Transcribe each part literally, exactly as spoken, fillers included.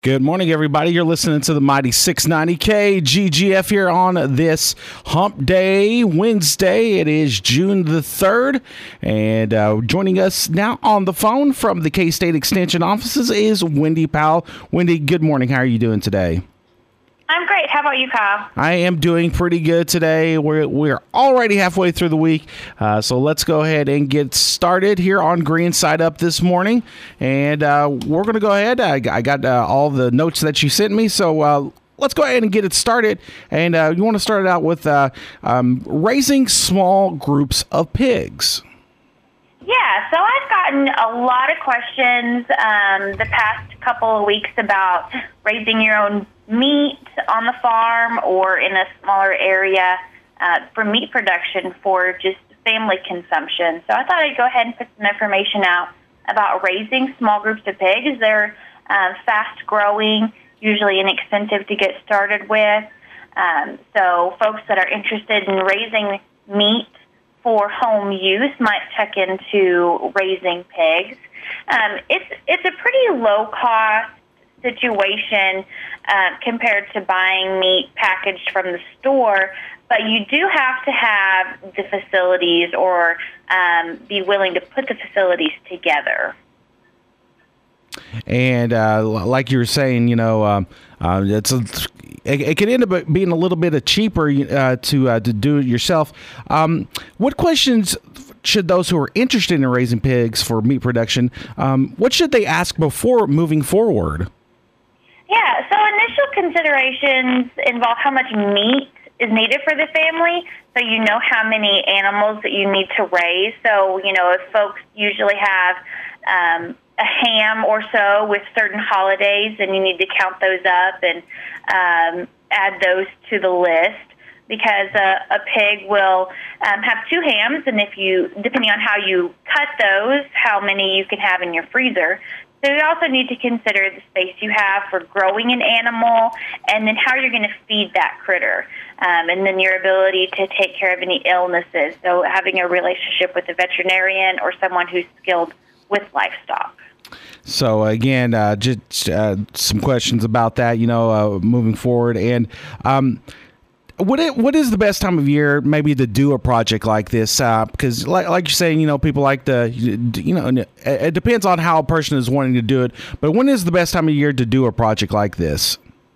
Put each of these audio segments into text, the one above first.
Good morning, everybody. You're listening to the Mighty six ninety K G G F here on this Hump Day Wednesday. It is June the third, and uh, joining us now on the phone from the K-State Extension offices is Wendy Powell. Wendy, good morning. How are you doing today? I'm great. How about you, Kyle? I am doing pretty good today. We're we're already halfway through the week, uh, so let's go ahead and get started here on Green Side Up this morning. And uh, we're going to go ahead. I, I got uh, all the notes that you sent me, so uh, let's go ahead and get it started. And uh, you want to start it out with uh, um, raising small groups of pigs. Yeah, so I've gotten a lot of questions um, the past couple of weeks about raising your own meat on the farm or in a smaller area uh, for meat production for just family consumption. So I thought I'd go ahead and put some information out about raising small groups of pigs. They're uh, fast-growing, usually inexpensive to get started with. Um, so folks that are interested in raising meat for home use might check into raising pigs. Um, it's it's a pretty low-cost situation uh, compared to buying meat packaged from the store, but you do have to have the facilities or um, be willing to put the facilities together. And uh, like you were saying, you know, um, uh, it's a, it, it can end up being a little bit of cheaper uh, to uh, to do it yourself. Um, what questions should those who are interested in raising pigs for meat production, um, what should they ask before moving forward? Yeah, so initial considerations involve how much meat is needed for the family, so you know how many animals that you need to raise. So, you know, if folks usually have um, a ham or so with certain holidays, then you need to count those up and um, add those to the list, because a, a pig will um, have two hams, and if you, depending on how you cut those, how many you can have in your freezer. So you also need to consider the space you have for growing an animal and then how you're going to feed that critter, um, and then your ability to take care of any illnesses. So having a relationship with a veterinarian or someone who's skilled with livestock. So again, uh, just uh, some questions about that, you know, uh, moving forward. And um, what it, what is the best time of year maybe to do a project like this? Uh, because like, like you're saying, you know, people like to, you know, it depends on how a person is wanting to do it. But when is the best time of year to do a project like this?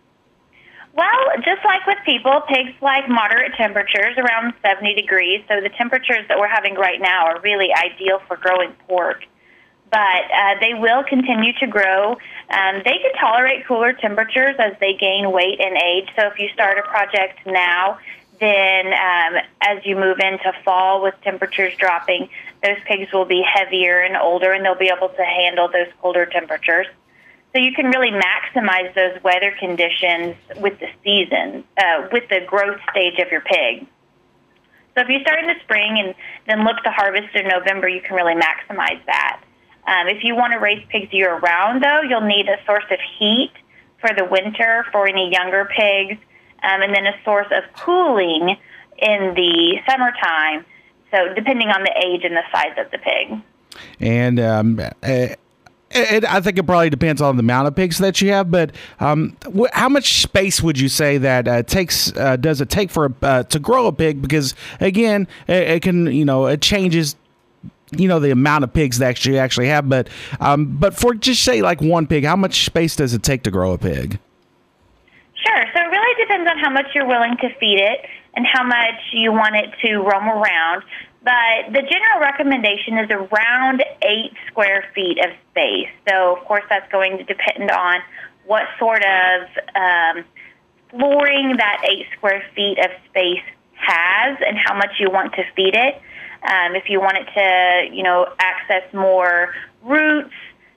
Well, just like with people, pigs like moderate temperatures, around seventy degrees. So the temperatures that we're having right now are really ideal for growing pork. But uh, they will continue to grow. Um, they can tolerate cooler temperatures as they gain weight and age. So if you start a project now, then um, as you move into fall with temperatures dropping, those pigs will be heavier and older, and they'll be able to handle those colder temperatures. So you can really maximize those weather conditions with the season, uh, with the growth stage of your pig. So if you start in the spring and then look to harvest in November, you can really maximize that. Um, if you want to raise pigs year-round, though, you'll need a source of heat for the winter for any younger pigs, um, and then a source of cooling in the summertime, so depending on the age and the size of the pig. And um, it, it, I think it probably depends on the amount of pigs that you have, but um, wh- how much space would you say that uh, takes uh, does it take for a, uh, to grow a pig? Because, again, it, it can, you know, it changes, you know, the amount of pigs that you actually have, but um, but for just say like one pig, how much space does it take to grow a pig? Sure. So it really depends on how much you're willing to feed it and how much you want it to roam around. But the general recommendation is around eight square feet of space. So, of course, that's going to depend on what sort of um, flooring that eight square feet of space has and how much you want to feed it. Um, if you want it to, you know, access more roots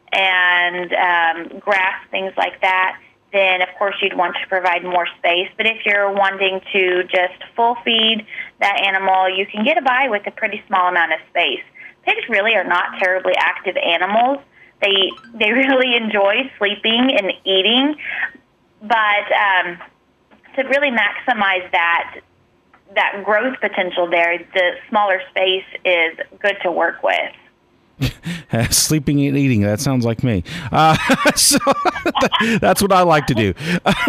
and um, grass, things like that, then, of course, you'd want to provide more space. But if you're wanting to just full feed that animal, you can get by with a pretty small amount of space. Pigs really are not terribly active animals. They they really enjoy sleeping and eating. But um, to really maximize that that growth potential there, the smaller space is good to work with. Sleeping and eating. That sounds like me. Uh, so that's what I like to do.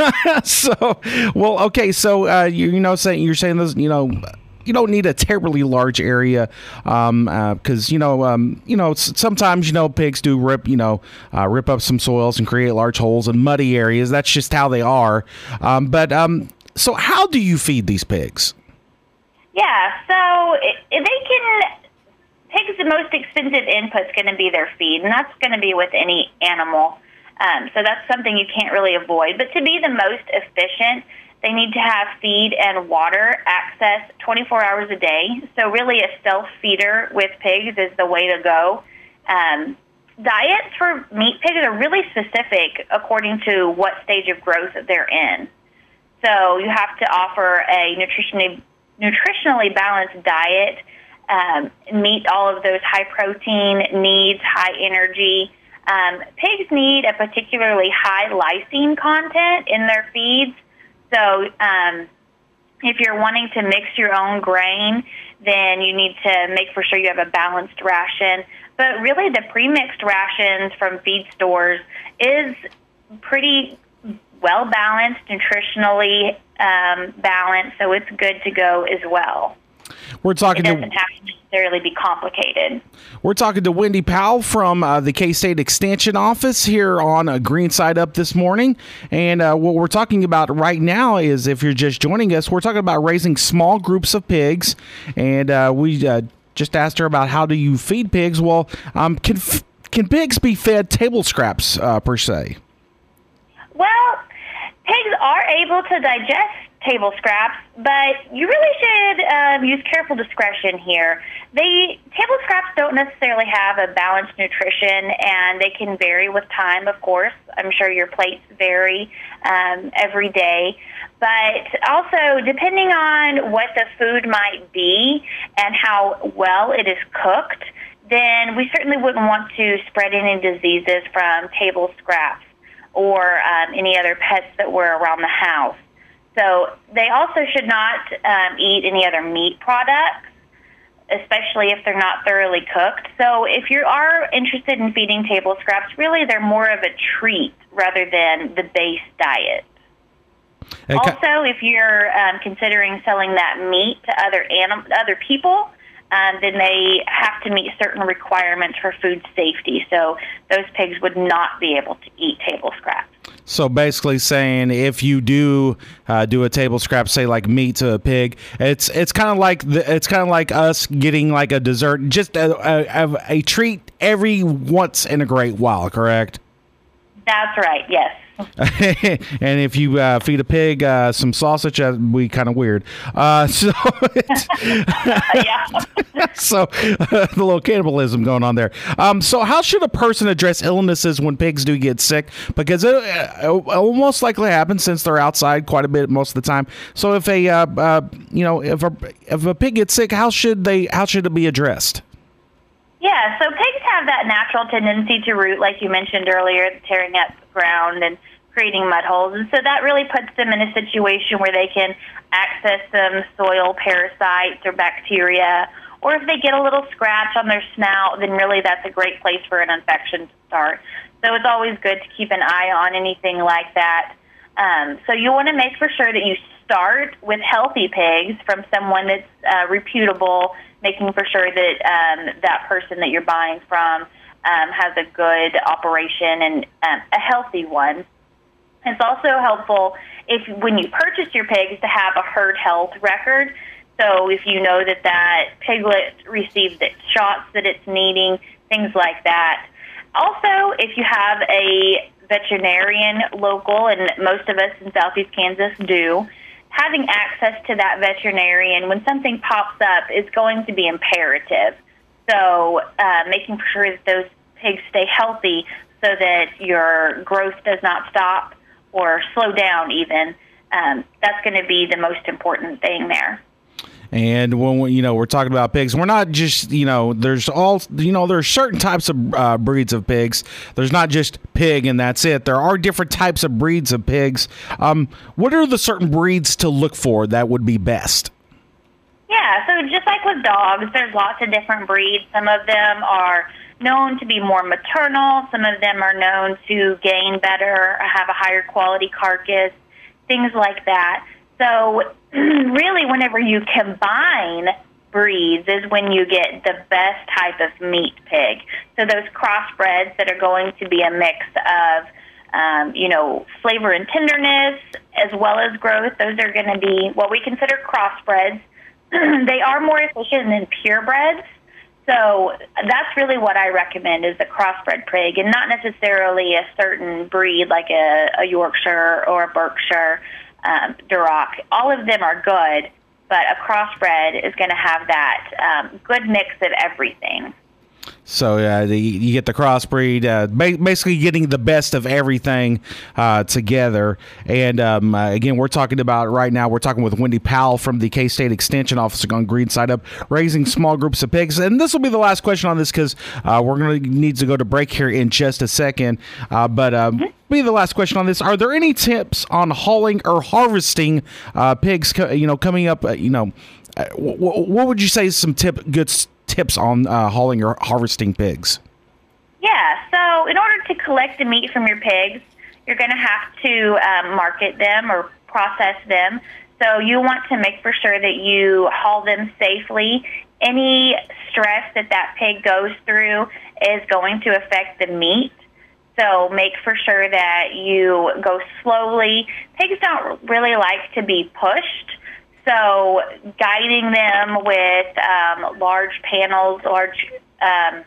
so, well, okay. So, uh, you, you know, saying you're saying this, you know, you don't need a terribly large area, um, uh, because, you know, um, you know, s- sometimes, you know, pigs do rip, you know, uh, rip up some soils and create large holes in muddy areas. That's just how they are. Um, but, um, so how do you feed these pigs? Yeah, so it, they can, pigs, the most expensive input is going to be their feed, and that's going to be with any animal. Um, so that's something you can't really avoid. But to be the most efficient, they need to have feed and water access twenty-four hours a day. So really a self-feeder with pigs is the way to go. Um, diets for meat pigs are really specific according to what stage of growth they're in. So you have to offer a nutritionally, nutritionally balanced diet, um, meet all of those high protein needs, high energy. Um, pigs need a particularly high lysine content in their feeds. So um, if you're wanting to mix your own grain, then you need to make for sure you have a balanced ration. But really the pre-mixed rations from feed stores is pretty well-balanced, nutritionally um, balanced, so it's good to go as well. We're talking it doesn't to have to necessarily be complicated. We're talking to Wendy Powell from uh, the K-State Extension Office here on uh, Green Side Up this morning. And uh, what we're talking about right now is, if you're just joining us, we're talking about raising small groups of pigs. And uh, we uh, just asked her about how do you feed pigs. Well, um, can f- can pigs be fed table scraps uh, per se? Well, pigs are able to digest table scraps, but you really should um, use careful discretion here. They table scraps don't necessarily have a balanced nutrition, and they can vary with time, of course. I'm sure your plates vary um, every day. But also, depending on what the food might be and how well it is cooked, then we certainly wouldn't want to spread any diseases from table scraps or um, any other pets that were around the house. So they also should not um, eat any other meat products, especially if they're not thoroughly cooked. So if you are interested in feeding table scraps, really they're more of a treat rather than the base diet. Okay. Also, if you're um, considering selling that meat to other anim- other people, um, then they have to meet certain requirements for food safety. So those pigs would not be able to eat table scraps. So basically saying if you do uh, do a table scrap, say like meat to a pig, it's it's kind of like the, it's kind of like us getting like a dessert, just a, a, a treat every once in a great while, correct? That's right, yes. And if you uh, feed a pig uh, some sausage, that'd be kind of weird. Uh, so, yeah. so uh, the little cannibalism going on there. Um, so, how should a person address illnesses when pigs do get sick? Because it, it will most likely happen since they're outside quite a bit most of the time. So, if a uh, uh, you know if a if a pig gets sick, how should they how should it be addressed? Yeah, so pigs have that natural tendency to root, like you mentioned earlier, tearing up the ground and creating mud holes. And so that really puts them in a situation where they can access some soil parasites or bacteria. Or if they get a little scratch on their snout, then really that's a great place for an infection to start. So it's always good to keep an eye on anything like that. Um, so you want to make for sure that you start with healthy pigs from someone that's uh, reputable, making for sure that um, that person that you're buying from um, has a good operation and um, a healthy one. It's also helpful if when you purchase your pigs to have a herd health record. So if you know that that piglet received the shots that it's needing, things like that. Also, if you have a veterinarian local, and most of us in Southeast Kansas do, having access to that veterinarian when something pops up is going to be imperative. So uh, making sure that those pigs stay healthy so that your growth does not stop or slow down even, um, that's going to be the most important thing there. And when we, you know, we're talking about pigs, we're not just, you know, there's all, you know, there's certain types of uh, breeds of pigs. There's not just pig and that's it. There are different types of breeds of pigs. Um, what are the certain breeds to look for that would be best? Yeah, Yeah, so just like with dogs, there's lots of different breeds. Some of them are known to be more maternal. Some of them are known to gain better, have a higher quality carcass, things like that. So really, whenever you combine breeds is when you get the best type of meat pig. So those crossbreds that are going to be a mix of, um, you know, flavor and tenderness as well as growth, those are going to be what we consider crossbreds. They are more efficient than purebreds. So that's really what I recommend is a crossbred pig, and not necessarily a certain breed like a, a Yorkshire or a Berkshire um, Duroc. All of them are good, but a crossbred is going to have that um, good mix of everything. So uh, the, you get the crossbreed, uh, ba- basically getting the best of everything uh, together. And um, uh, again, we're talking about right now, we're talking with Wendy Powell from the K-State Extension Office on Green Side Up, raising small groups of pigs. And this will be the last question on this because uh, we're going to need to go to break here in just a second. Uh, but um, mm-hmm. be the last question on this. Are there any tips on hauling or harvesting uh, pigs, co- you know, coming up, uh, you know, uh, w- w- what would you say is some tip good st- tips on uh, hauling or harvesting pigs? Yeah, so in order to collect the meat from your pigs, you're going to have to um, market them or process them. So you want to make for sure that you haul them safely. Any stress that that pig goes through is going to affect the meat. So make for sure that you go slowly. Pigs don't really like to be pushed. So guiding them with um, large panels, large um,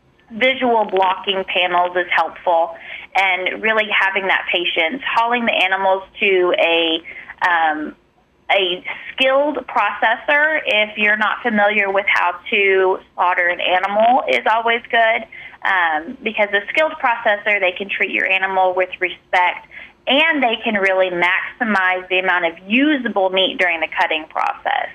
visual blocking panels is helpful, and really having that patience. Hauling the animals to a um, a skilled processor, if you're not familiar with how to slaughter an animal, is always good, um, because a skilled processor, they can treat your animal with respect, and they can really maximize the amount of usable meat during the cutting process.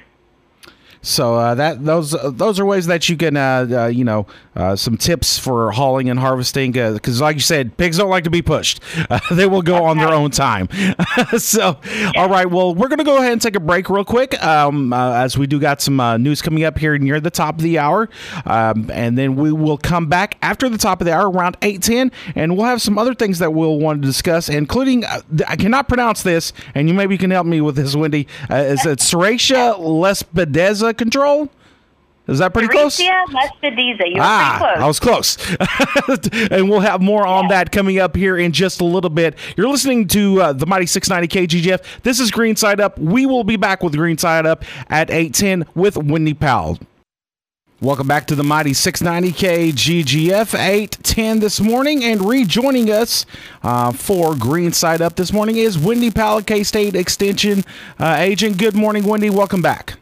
So uh, that those uh, those are ways that you can, uh, uh, you know, uh, some tips for hauling and harvesting. Because, uh, like you said, pigs don't like to be pushed; uh, they will go on their own time. So, yeah. All right. Well, we're going to go ahead and take a break real quick, um, uh, as we do got some uh, news coming up here near the top of the hour, um, and then we will come back after the top of the hour around eight ten, and we'll have some other things that we'll want to discuss, including uh, I cannot pronounce this, and you maybe can help me with this, Wendy. Uh, is it Serratia lespedeza control? Is that pretty close? Serratia lespedeza. You were ah, pretty close. I was close. And we'll have more on yeah. that coming up here in just a little bit. You're listening to uh, the Mighty six ninety K G G F. This is Green Side Up. We will be back with Green Side Up at eight ten with Wendy Powell. Welcome back to the Mighty six ninety K G G F, eight ten this morning, and rejoining us uh, for Green Side Up this morning is Wendy Powell, K-State Extension uh, agent. Good morning, Wendy. Welcome back.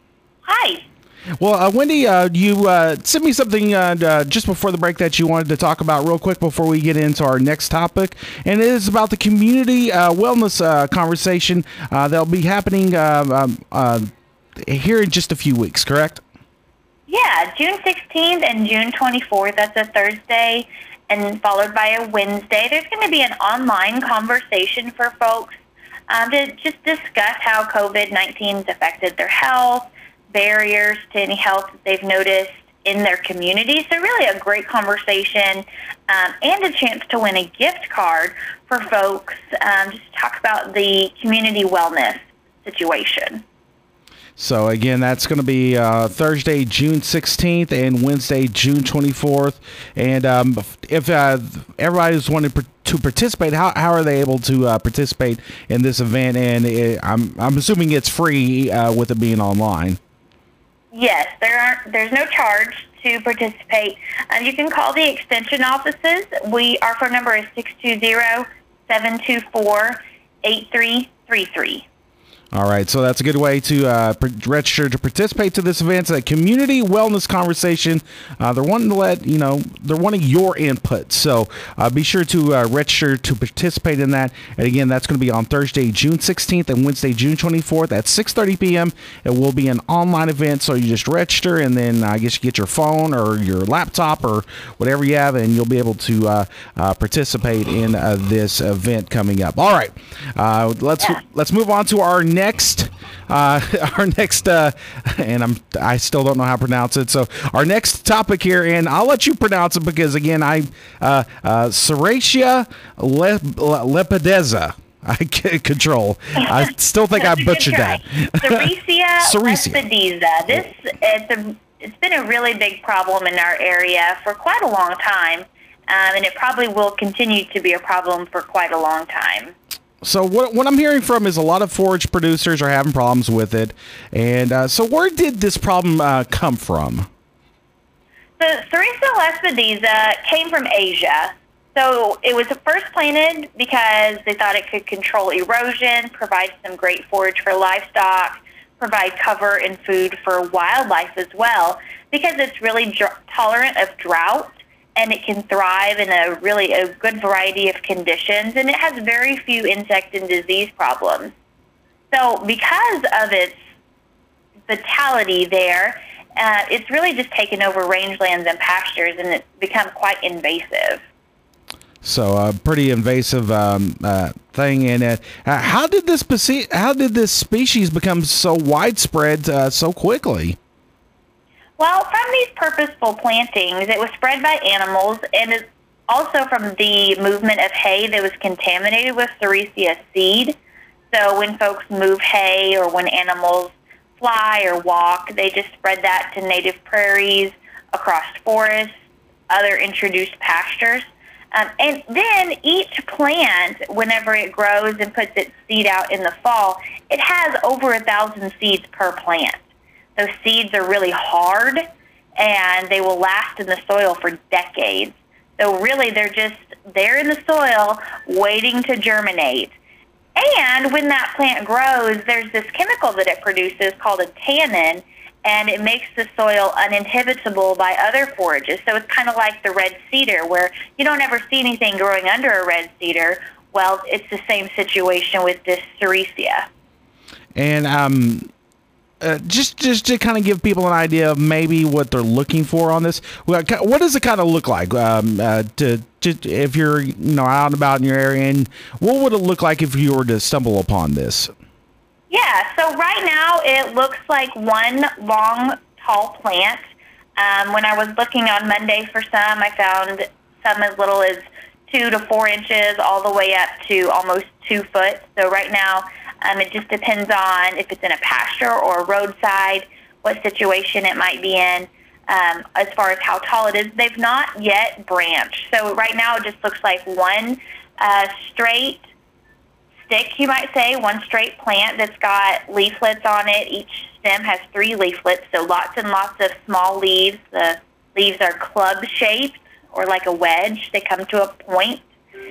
Hi. Well, uh, Wendy, uh, you uh, sent me something uh, uh, just before the break that you wanted to talk about real quick before we get into our next topic, and it is about the community uh, wellness uh, conversation uh, that'll be happening uh, um, uh, here in just a few weeks, correct? Yeah, June sixteenth and June twenty-fourth. That's a Thursday, and followed by a Wednesday. There's going to be an online conversation for folks um, to just discuss how COVID nineteen has affected their health, barriers to any health that they've noticed in their community. So really a great conversation um, and a chance to win a gift card for folks um, just to talk about the community wellness situation. So, again, that's going to be uh, Thursday, June sixteenth and Wednesday, June twenty-fourth. And um, if uh, everybody's wanting to participate, how, how are they able to uh, participate in this event? And it, I'm, I'm assuming it's free uh, with it being online. Yes, there aren't. There's no charge to participate. Uh, you can call the extension offices. We our phone number is six two zero, seven two four, eight three three three. All right, so that's a good way to uh, register to participate to this event. It's a community wellness conversation. Uh, they're wanting to let, you know, they're wanting your input. So uh, be sure to uh, register to participate in that. And again, that's going to be on Thursday, June sixteenth and Wednesday, June twenty-fourth at six thirty p.m. It will be an online event, so you just register, and then uh, I guess you get your phone or your laptop or whatever you have, and you'll be able to uh, uh, participate in uh, this event coming up. All right, uh, let's yeah. let's move on to our next. Next uh, our next, uh, and I'm I still don't know how to pronounce it. So our next topic here, and I'll let you pronounce it because again, I uh, uh, Serratia lep- lepideza. I can't control. I still think I butchered that. Serratia lepideza. This it's a it's been a really big problem in our area for quite a long time, um, and it probably will continue to be a problem for quite a long time. So what what I'm hearing from is a lot of forage producers are having problems with it, and uh, so where did this problem uh, come from? The Serratia lepideza came from Asia. So it was first planted because they thought it could control erosion, provide some great forage for livestock, provide cover and food for wildlife as well, because it's really dr- tolerant of drought, and it can thrive in a really a good variety of conditions, and it has very few insect and disease problems. So because of its vitality there, uh, it's really just taken over rangelands and pastures, and it's become quite invasive. So a uh, pretty invasive um, uh, thing in it. Uh, how did this speci- How did this species become so widespread uh, so quickly? Well, from these purposeful plantings, it was spread by animals, and it's also from the movement of hay that was contaminated with Serratia seed. So when folks move hay or when animals fly or walk, they just spread that to native prairies, across forests, other introduced pastures. Um, and then each plant, whenever it grows and puts its seed out in the fall, it has over a thousand seeds per plant. Those seeds are really hard, and they will last in the soil for decades. So really, they're just there in the soil waiting to germinate. And when that plant grows, there's this chemical that it produces called a tannin, and it makes the soil uninhabitable by other forages. So it's kind of like the red cedar, where you don't ever see anything growing under a red cedar. Well, it's the same situation with this Serratia. And um, uh, just just to kind of give people an idea of maybe what they're looking for on this, what does it kind of look like? Um, uh, to, to if you're you know out and about in your area, and what would it look like if you were to stumble upon this? Yeah, so right now it looks like one long, tall plant. Um, when I was looking on Monday for some, I found some as little as two to four inches all the way up to almost two foot. So right now um, it just depends on if it's in a pasture or a roadside, what situation it might be in, um, as far as how tall it is. They've not yet branched. So right now it just looks like one uh, straight stick, you might say, one straight plant that's got leaflets on it. Each stem has three leaflets, so lots and lots of small leaves. The leaves are club-shaped or like a wedge. They come to a point,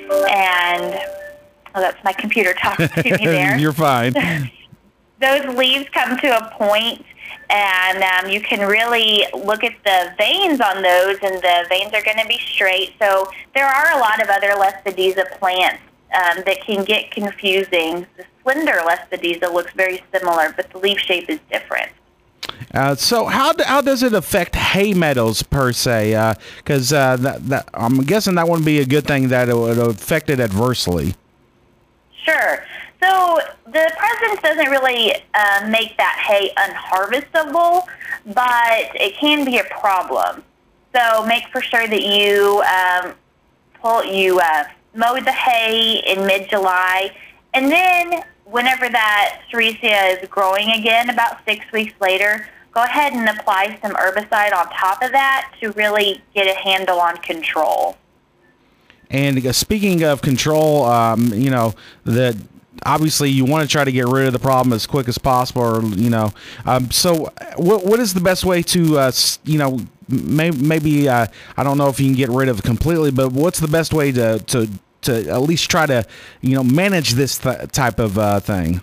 and oh, that's my computer talking to me there. You're fine. Those leaves come to a point, and um, you can really look at the veins on those, and the veins are going to be straight. So there are a lot of other Lespedeza plants Um, that can get confusing. The slender Lespedeza looks very similar, but the leaf shape is different. Uh, so how do, how does it affect hay meadows per se? Because uh, uh, that, that, I'm guessing that wouldn't be a good thing that it would affect it adversely. Sure. So the presence doesn't really uh, make that hay unharvestable, but it can be a problem. So make for sure that you um, pull you. Uh, mow the hay in mid-July, and then whenever that Serratia is growing again, about six weeks later, go ahead and apply some herbicide on top of that to really get a handle on control. And uh, speaking of control, um, you know, that obviously you want to try to get rid of the problem as quick as possible, or, you know, um, so what what is the best way to, uh, you know, Maybe, maybe uh, I don't know if you can get rid of it completely, but what's the best way to, to, to at least try to, you know, manage this th- type of uh, thing?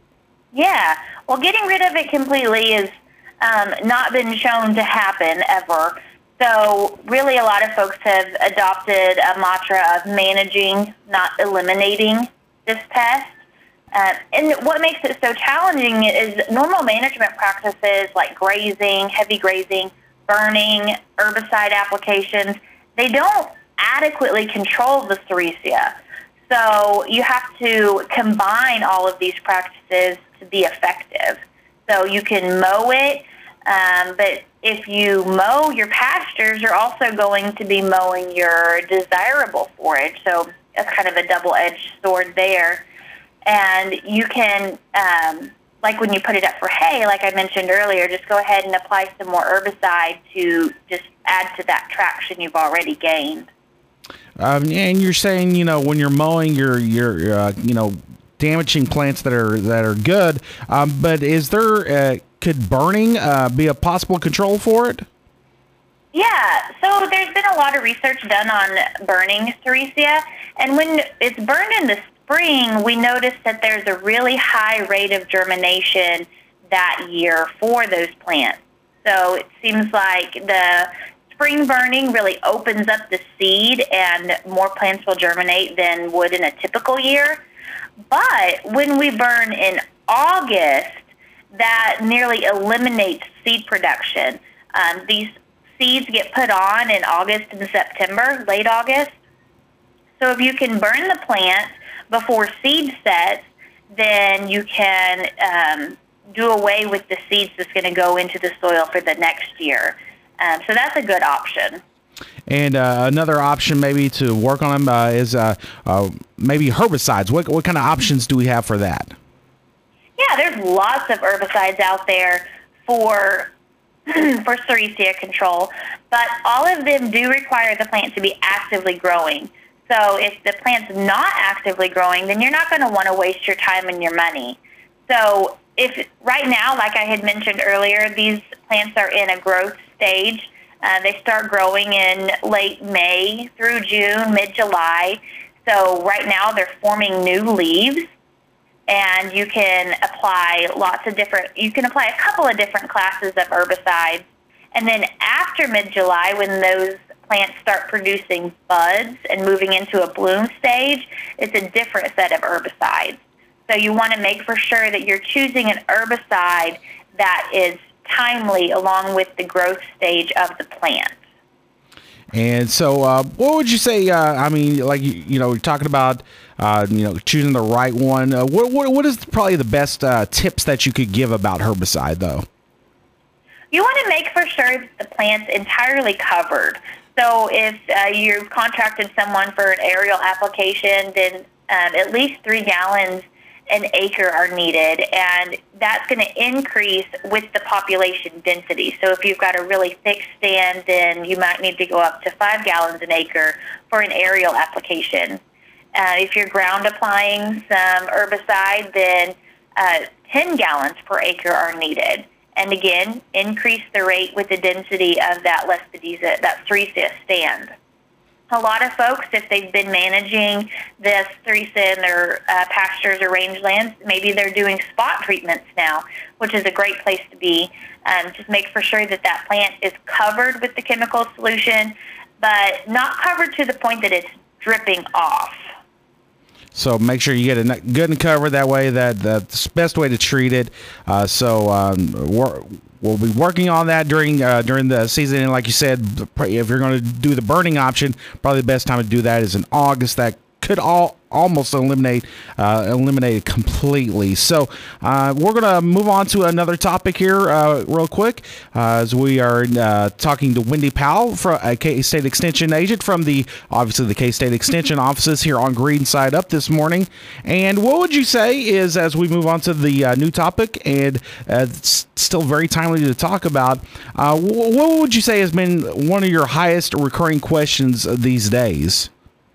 Yeah, well, getting rid of it completely has um, not been shown to happen ever. So really a lot of folks have adopted a mantra of managing, not eliminating this pest. Uh, and what makes it so challenging is normal management practices like grazing, heavy grazing, burning, herbicide applications, they don't adequately control the Serratia. So you have to combine all of these practices to be effective. So you can mow it, um, but if you mow your pastures, you're also going to be mowing your desirable forage. So that's kind of a double-edged sword there. And you can, um, like when you put it up for hay, like I mentioned earlier, just go ahead and apply some more herbicide to just add to that traction you've already gained. Um, and you're saying, you know, when you're mowing, you're, you're uh, you know, damaging plants that are that are good. Um, but is there uh, could burning uh, be a possible control for it? Yeah. So there's been a lot of research done on burning Sericea, and when it's burned in the spring, we notice that there's a really high rate of germination that year for those plants. So it seems like the spring burning really opens up the seed and more plants will germinate than would in a typical year. But when we burn in August, that nearly eliminates seed production. Um, these seeds get put on in August and September, late August. So if you can burn the plant before seed sets, then you can um, do away with the seeds that's going to go into the soil for the next year. Um, so that's a good option. And uh, another option maybe to work on them uh, is uh, uh, maybe herbicides. What what kind of options do we have for that? Yeah, there's lots of herbicides out there for for Sericea control, but all of them do require the plant to be actively growing. So if the plant's not actively growing, then you're not going to want to waste your time and your money. So if right now, like I had mentioned earlier, these plants are in a growth stage. Uh, they start growing in late May through June, mid-July. So right now they're forming new leaves, and you can apply lots of different, you can apply a couple of different classes of herbicides. And then after mid-July, when those plants start producing buds and moving into a bloom stage, it's a different set of herbicides. So you want to make for sure that you're choosing an herbicide that is timely along with the growth stage of the plant. And so, uh, what would you say? Uh, I mean, like you, you know, we're talking about, uh, you know, choosing the right one. Uh, what, what what is probably the best uh, tips that you could give about herbicide, though? You want to make for sure that the plant's entirely covered. So if uh, you've contracted someone for an aerial application, then um, at least three gallons an acre are needed, and that's going to increase with the population density. So if you've got a really thick stand, then you might need to go up to five gallons an acre for an aerial application. Uh, if you're ground applying some herbicide, then uh, ten gallons per acre are needed. And again, increase the rate with the density of that Lespedeza, that Sericea stand. A lot of folks, if they've been managing this Sericea in their uh, pastures or rangelands, maybe they're doing spot treatments now, which is a great place to be. Um, just make for sure that that plant is covered with the chemical solution, but not covered to the point that it's dripping off. So make sure you get it good and covered. That way, that that's the best way to treat it. Uh, so um, we're, we'll be working on that during uh, during the season. And like you said, if you're going to do the burning option, probably the best time to do that is in August. That could all almost eliminate uh, eliminate it completely. So uh, we're going to move on to another topic here uh, real quick uh, as we are uh, talking to Wendy Powell, from a K-State Extension agent from the obviously the K-State Extension offices here on Green Side Up this morning. And what would you say is, as we move on to the uh, new topic, and uh, it's still very timely to talk about, uh, what would you say has been one of your highest recurring questions these days?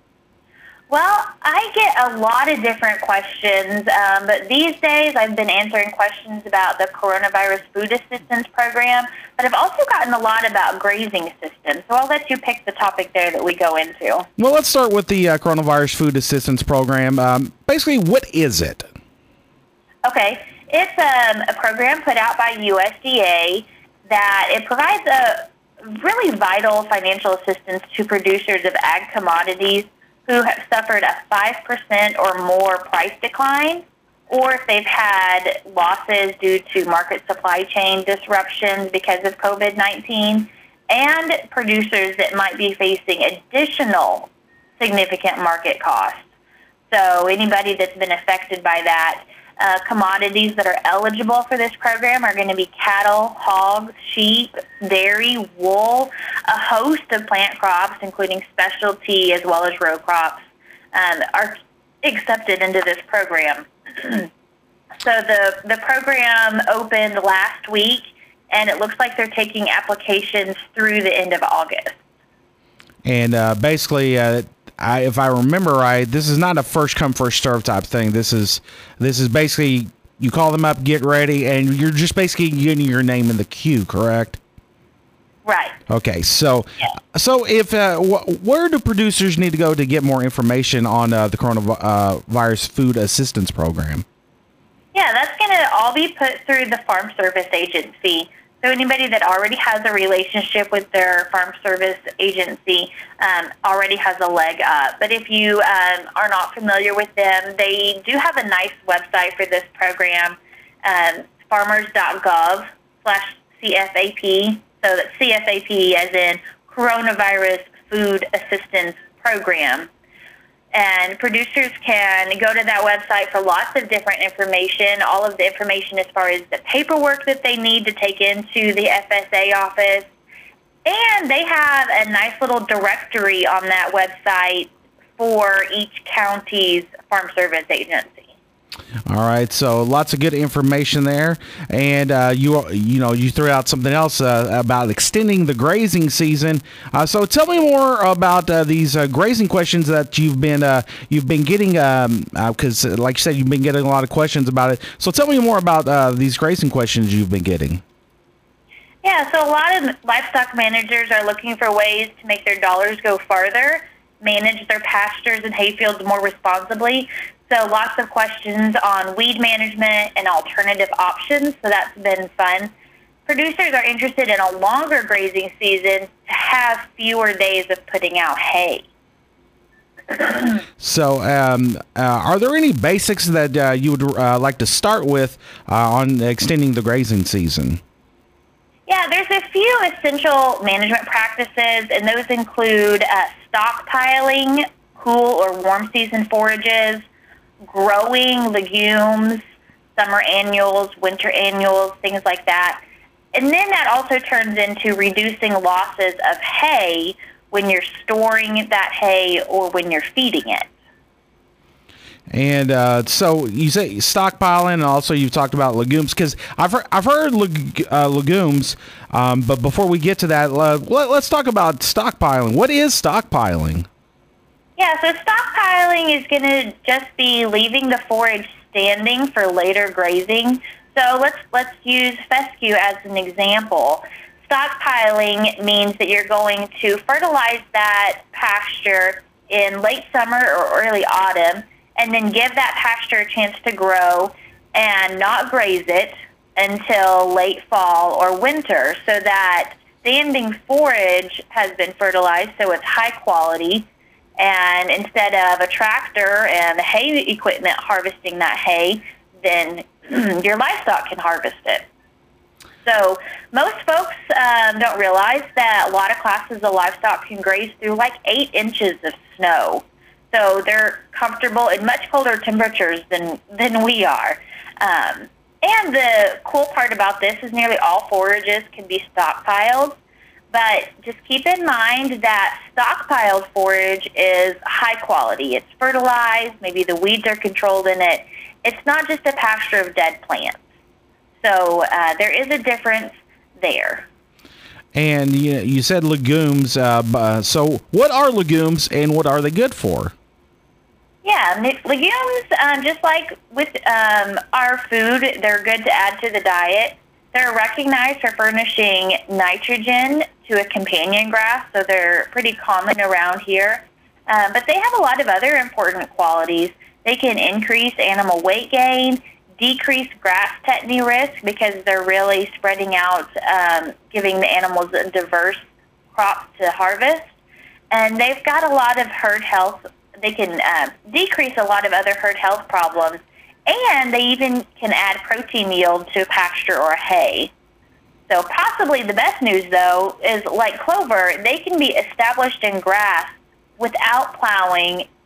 Well, I get a lot of different questions, um, but these days I've been answering questions about the Coronavirus Food Assistance Program, but I've also gotten a lot about grazing assistance, so I'll let you pick the topic there that we go into. Well, let's start with the uh, Coronavirus Food Assistance Program. Um, basically, what is it? Okay, it's um, a program put out by U S D A that it provides a really vital financial assistance to producers of ag commodities who have suffered a five percent or more price decline, or if they've had losses due to market supply chain disruptions because of COVID nineteen, and producers that might be facing additional significant market costs. So anybody that's been affected by that, uh, commodities that are eligible for this program are going to be cattle, hogs, sheep, dairy, wool, a host of plant crops, including specialty as well as row crops, um, are accepted into this program. So the, the program opened last week, and it looks like they're taking applications through the end of August. And uh, basically, uh, I, if I remember right, this is not a first come first serve type thing. This is this is basically you call them up, get ready, and you're just basically getting your name in the queue, correct? Right. Okay, so Yeah. so if uh, wh- where do producers need to go to get more information on uh, the coronavirus food assistance program? Yeah, that's going to all be put through the Farm Service Agency. So anybody that already has a relationship with their Farm Service Agency um, already has a leg up. But if you um, are not familiar with them, they do have a nice website for this program, um, farmers.gov slash CFAP. So that's C F A P as in Coronavirus Food Assistance Program. And producers can go to that website for lots of different information, all of the information as far as the paperwork that they need to take into the F S A office. And they have a nice little directory on that website for each county's Farm Service Agency. All right, so lots of good information there, and uh, you you know you threw out something else uh, about extending the grazing season. Uh, so tell me more about uh, these uh, grazing questions that you've been uh, you've been getting, because um, uh, like you said, you've been getting a lot of questions about it. So tell me more about uh, these grazing questions you've been getting. Yeah, so a lot of livestock managers are looking for ways to make their dollars go farther, manage their pastures and hayfields more responsibly. So lots of questions on weed management and alternative options, so that's been fun. Producers are interested in a longer grazing season to have fewer days of putting out hay. So um, uh, are there any basics that uh, you would uh, like to start with uh, on extending the grazing season? Yeah, there's a few essential management practices, and those include uh, stockpiling cool or warm season forages, growing legumes, summer annuals, winter annuals, things like that. And then that also turns into reducing losses of hay when you're storing that hay or when you're feeding it. And uh, so you say stockpiling, and also you've talked about legumes, because I've heard, I've heard leg- uh, legumes, um, but before we get to that, uh, let, let's talk about stockpiling. What is stockpiling? Yeah, so stockpiling is going to just be leaving the forage standing for later grazing. So let's let's use fescue as an example. Stockpiling means that you're going to fertilize that pasture in late summer or early autumn, and then give that pasture a chance to grow and not graze it until late fall or winter, so that standing forage has been fertilized, so it's high quality. And instead of a tractor and hay equipment harvesting that hay, then your livestock can harvest it. So most folks um, don't realize that a lot of classes of livestock can graze through like eight inches of snow. So they're comfortable in much colder temperatures than, than we are. Um, and the cool part about this is nearly all forages can be stockpiled. But just keep in mind that stockpiled forage is high quality. It's fertilized. Maybe the weeds are controlled in it. It's not just a pasture of dead plants. So uh, there is a difference there. And you, you said legumes. Uh, uh, so what are legumes, and what are they good for? Yeah, legumes, um, just like with um, our food, they're good to add to the diet. They're recognized for furnishing nitrogen to a companion grass, so they're pretty common around here. Uh, but they have a lot of other important qualities. They can increase animal weight gain, decrease grass tetany risk because they're really spreading out, um, giving the animals a diverse crop to harvest. And they've got a lot of herd health. They can uh, decrease a lot of other herd health problems. And they even can add protein yield to a pasture or a hay. So possibly the best news, though, is like clover, they can be established in grass without plowing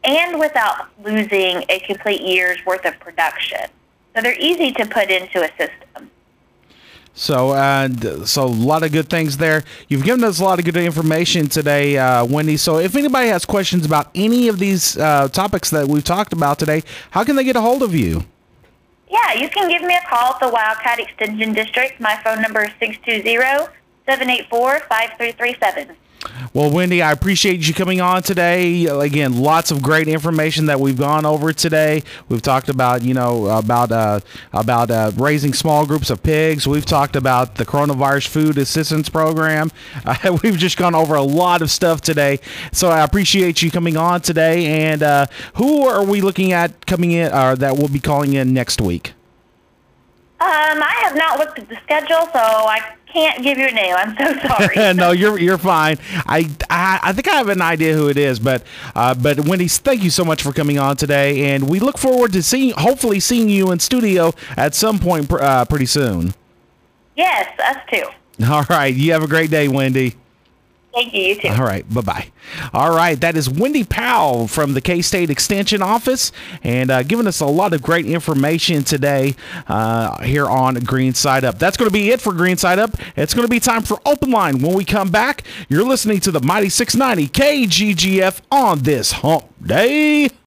and without losing a complete year's worth of production. So they're easy to put into a system. So, uh, so a lot of good things there. You've given us a lot of good information today, uh, Wendy. So if anybody has questions about any of these uh, topics that we've talked about today, how can they get a hold of you? Yeah, you can give me a call at the Wildcat Extension District. My phone number is six two zero, seven eight four, five three three seven. Well, Wendy, I appreciate you coming on today. Again, lots of great information that we've gone over today. We've talked about, you know, about uh, about uh, raising small groups of pigs. We've talked about the coronavirus food assistance program. Uh, we've just gone over a lot of stuff today. So I appreciate you coming on today. And uh, who are we looking at coming in, or that we'll be calling in next week? Um, I have not looked at the schedule, so I can't give you a name. I'm so sorry. No, you're you're fine. I, I I think I have an idea who it is, but uh, but Wendy, thank you so much for coming on today, and we look forward to seeing, hopefully seeing you in studio at some point uh, pretty soon. Yes, us too. All right, you have a great day, Wendy. Thank you, you too. All right, bye-bye. All right, that is Wendy Powell from the K-State Extension Office, and uh, giving us a lot of great information today uh, here on Green Side Up. That's going to be it for Green Side Up. It's going to be time for Open Line. When we come back, you're listening to the Mighty six ninety K G G F on this hump day.